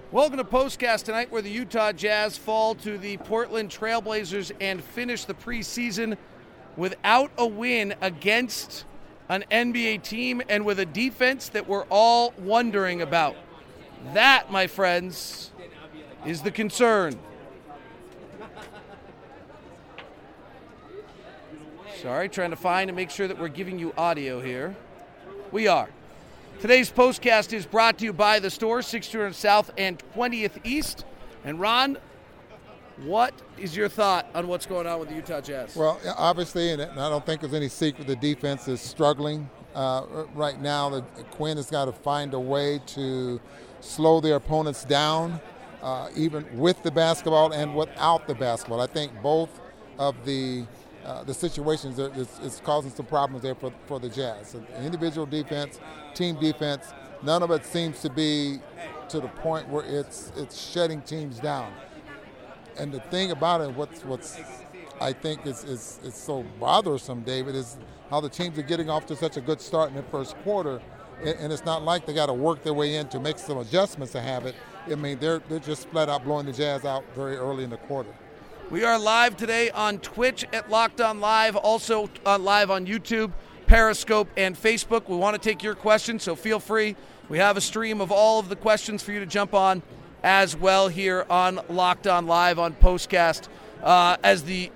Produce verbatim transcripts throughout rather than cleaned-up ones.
Welcome to Postcast tonight, where the Utah Jazz fall to the Portland Trailblazers and finish the preseason without a win against an N B A team and with a defense that we're all wondering about. That, my friends, is the concern. Sorry, trying to find and make sure that we're giving you audio here. We are. Today's Postcast is brought to you by The Store, sixty hundred South and twentieth East. And Ron, what is your thought on what's going on with the Utah Jazz? Well, obviously, and I don't think there's any secret, the defense is struggling uh, right now. The, Quinn has got to find a way to slow their opponents down, uh, even with the basketball and without the basketball. I think both of the Uh, the situations are, is, is causing some problems there for, for the Jazz. So individual defense, team defense, none of it seems to be to the point where it's it's shutting teams down. And the thing about it, what's what's I think is, is, is so bothersome, David, is how the teams are getting off to such a good start in the first quarter, and, and it's not like they got to work their way in to make some adjustments to have it. I mean, they're they're just flat out blowing the Jazz out very early in the quarter. We are live today on Twitch at Locked On Live, also on live on YouTube, Periscope, and Facebook. We want to take your questions, so feel free. We have a stream of all of the questions for you to jump on as well here on Locked On Live on Postcast. Uh, as the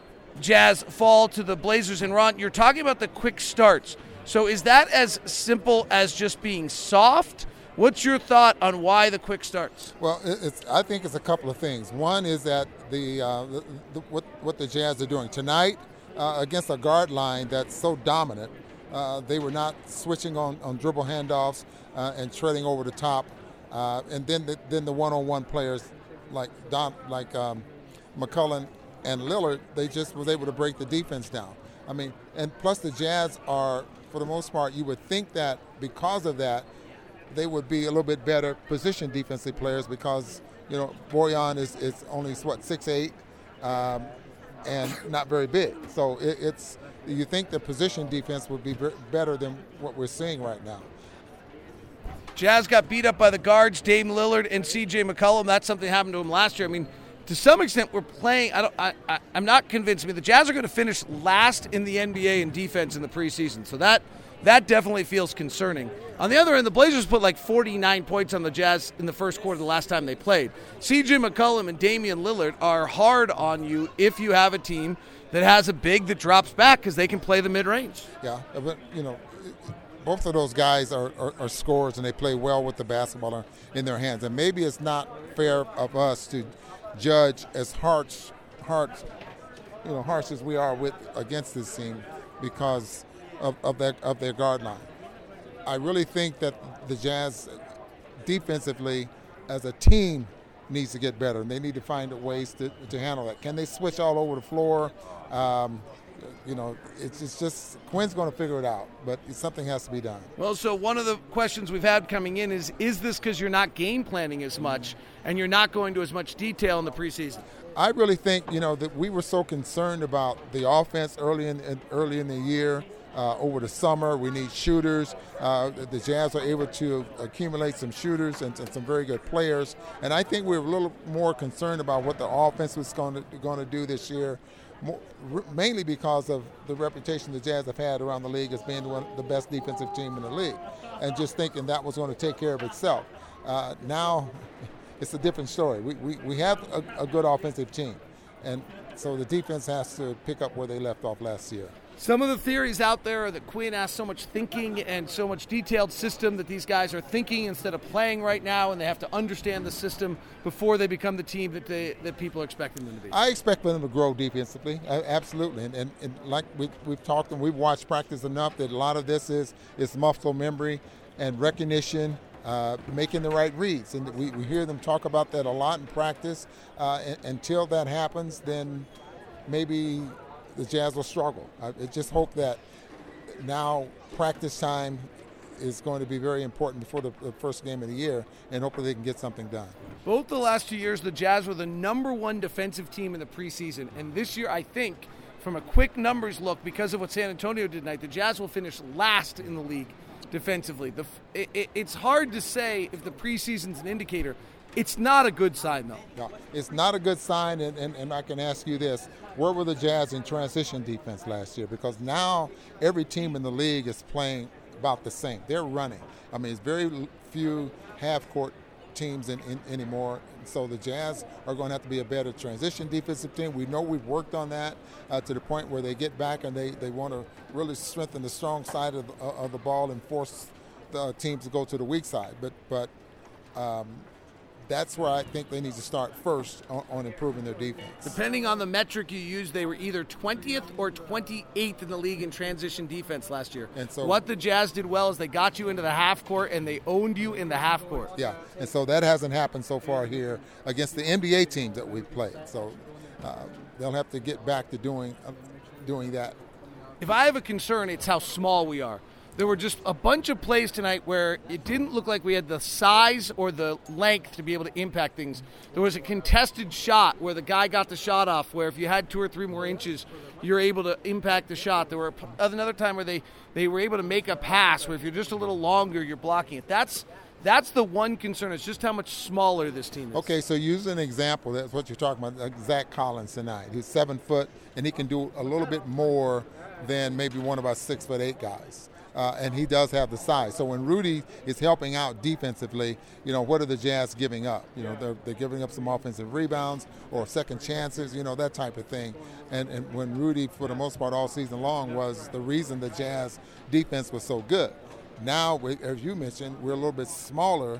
Jazz fall to the Blazers, and Ron, you're talking about the quick starts. So is that as simple as just being soft? What's your thought on why the quick starts? Well, it's, I think it's a couple of things. One is that the, uh, the, the what, what the Jazz are doing tonight uh, against a guard line that's so dominant. Uh, they were not switching on, on dribble handoffs uh, and treading over the top, uh, and then the, then the one-on-one players like Don, like um, McCollum and Lillard, they just was able to break the defense down. I mean, and plus the Jazz are, for the most part, you would think that because of that, they would be a little bit better position defensive players because, you know, Bojan is, is only, what, six eight um, and not very big. So it, it's, you think the position defense would be better than what we're seeing right now. Jazz got beat up by the guards, Dame Lillard and C J McCollum. That's something that happened to him last year. I mean, to some extent, we're playing. I don't. I, I, I'm not convinced. I mean, the Jazz are going to finish last in the N B A in defense in the preseason. So that that definitely feels concerning. On the other end, the Blazers put like forty-nine points on the Jazz in the first quarter the last time they played. C J McCollum and Damian Lillard are hard on you if you have a team that has a big that drops back because they can play the mid-range. Yeah, but, you know, both of those guys are, are, are scorers, and they play well with the basketball in their hands. And maybe it's not fair of us to judge as harsh, harsh, you know, harsh as we are with against this team because of, of their of their guard line. I really think that the Jazz defensively as a team needs to get better, and they need to find ways to, to handle that. Can they switch all over the floor? Um, you know, it's, it's just Quinn's going to figure it out, but something has to be done. Well, so one of the questions we've had coming in is, is this because you're not game planning as much and you're not going to as much detail in the preseason? I really think, you know, that we were so concerned about the offense early in, in early in the year. Uh, over the summer, we need shooters. Uh, the Jazz are able to accumulate some shooters and, and some very good players. And I think we were a little more concerned about what the offense was going to going to do this year, more, mainly because of the reputation the Jazz have had around the league as being one of the best defensive team in the league, and just thinking that was going to take care of itself. Uh, now, it's a different story. We we, we have a, a good offensive team, and so the defense has to pick up where they left off last year. Some of the theories out there are that Quinn has so much thinking and so much detailed system that these guys are thinking instead of playing right now, and they have to understand the system before they become the team that they that people are expecting them to be. I expect them to grow defensively, absolutely. And, and, and like we've, we've talked and we've watched practice enough that a lot of this is, is muscle memory and recognition, uh, making the right reads. And we, we hear them talk about that a lot in practice. Uh, and, until that happens, then maybe the Jazz will struggle. I just hope that now practice time is going to be very important before the, the first game of the year, and hopefully they can get something done. Both the last two years, the Jazz were the number one defensive team in the preseason, and this year I think, from a quick numbers look, because of what San Antonio did tonight, the Jazz will finish last in the league defensively. The, it, it, it's hard to say if the preseason's an indicator. It's not a good sign, though. No, it's not a good sign, and, and, and I can ask you this. Where were the Jazz in transition defense last year? Because now every team in the league is playing about the same. They're running. I mean, it's very few half-court teams in, in, anymore. So the Jazz are going to have to be a better transition defensive team. We know we've worked on that uh, to the point where they get back and they, they want to really strengthen the strong side of the, of the ball and force the teams to go to the weak side. But, but um, that's where I think they need to start first on, on improving their defense. Depending on the metric you use, they were either twentieth or twenty-eighth in the league in transition defense last year. And so what the Jazz did well is they got you into the half court and they owned you in the half court. Yeah, and so that hasn't happened so far here against the N B A teams that we've played. So uh, they'll have to get back to doing uh, doing that. If I have a concern, it's how small we are. There were just a bunch of plays tonight where it didn't look like we had the size or the length to be able to impact things. There was a contested shot where the guy got the shot off, where if you had two or three more inches, you're able to impact the shot. There were another time where they, they were able to make a pass where if you're just a little longer, you're blocking it. That's that's the one concern. It's just how much smaller this team is. Okay, so use an example. That's what you're talking about. Like Zach Collins tonight. He's seven foot, and he can do a little bit more than maybe one of our six foot eight guys. Uh, and he does have the size. So when Rudy is helping out defensively, you know, what are the Jazz giving up? You know, they're, they're giving up some offensive rebounds or second chances, you know, that type of thing. And, and when Rudy, for the most part, all season long, was the reason the Jazz defense was so good. Now, we, as you mentioned, we're a little bit smaller,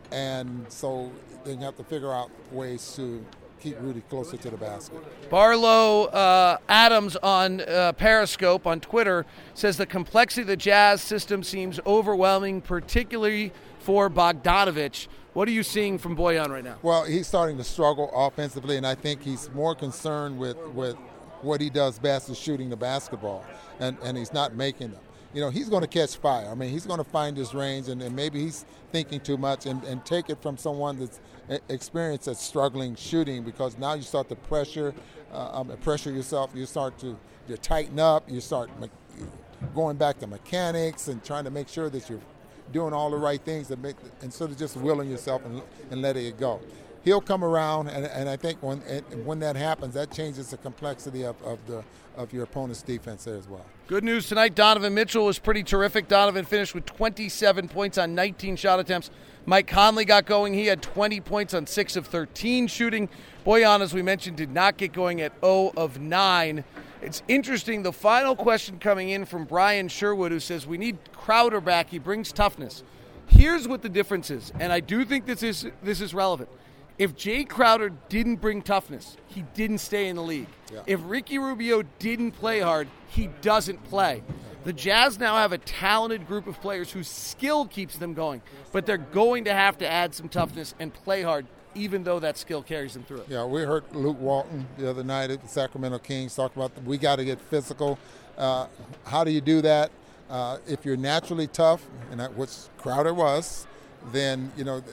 and so they have to figure out ways to keep Rudy closer to the basket. Barlow uh, Adams on uh, Periscope on Twitter says the complexity of the Jazz system seems overwhelming, particularly for Bogdanovich. What are you seeing from Bojan right now? Well, he's starting to struggle offensively, and I think he's more concerned with, with what he does best is shooting the basketball, and, and he's not making them. You know, he's going to catch fire. I mean, he's going to find his range, and, and maybe he's thinking too much, and, and take it from someone that's experienced at struggling shooting, because now you start to pressure, uh, um, pressure yourself. You start to you tighten up. You start me- going back to mechanics and trying to make sure that you're doing all the right things that make, instead of just willing yourself and, and letting it go. He'll come around, and, and I think when when that happens, that changes the complexity of, of the of your opponent's defense there as well. Good news tonight, Donovan Mitchell was pretty terrific. Donovan finished with twenty-seven points on nineteen shot attempts. Mike Conley got going. He had twenty points on six of thirteen shooting. Bojan, as we mentioned, did not get going at zero of nine. It's interesting, the final question coming in from Brian Sherwood, who says, we need Crowder back. He brings toughness. Here's what the difference is, and I do think this is this is relevant. If Jay Crowder didn't bring toughness, he didn't stay in the league. Yeah. If Ricky Rubio didn't play hard, he doesn't play. The Jazz now have a talented group of players whose skill keeps them going, but they're going to have to add some toughness and play hard, even though that skill carries them through it. Yeah, we heard Luke Walton the other night at the Sacramento Kings talk about the, we got to get physical. Uh, how do you do that? Uh, if you're naturally tough, and that, which Crowder was, then, you know,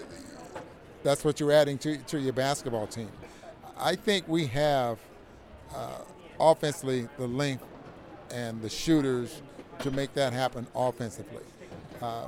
that's what you're adding to, to your basketball team. I think we have uh, offensively the length and the shooters to make that happen offensively. Uh,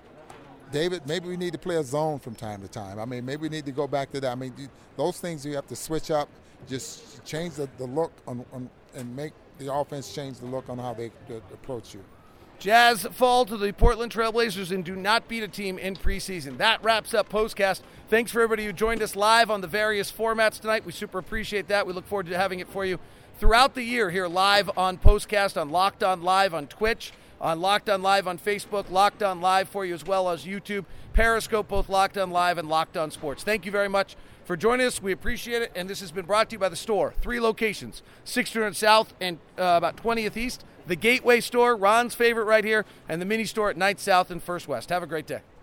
David, maybe we need to play a zone from time to time. I mean, maybe we need to go back to that. I mean, those things you have to switch up, just change the, the look on, on, and make the offense change the look on how they, they approach you. Jazz fall to the Portland Trailblazers and do not beat a team in preseason. That wraps up Postcast. Thanks for everybody who joined us live on the various formats tonight. We super appreciate that. We look forward to having it for you throughout the year here live on Postcast, on Locked On Live on Twitch, on Locked On Live on Facebook, Locked On Live for you as well as YouTube, Periscope, both Locked On Live and Locked On Sports. Thank you very much for joining us. We appreciate it. And this has been brought to you by The Store. Three locations, sixteen hundred South and uh, about twentieth East. The Gateway Store, Ron's favorite right here, and the mini store at ninth South and First West. Have a great day.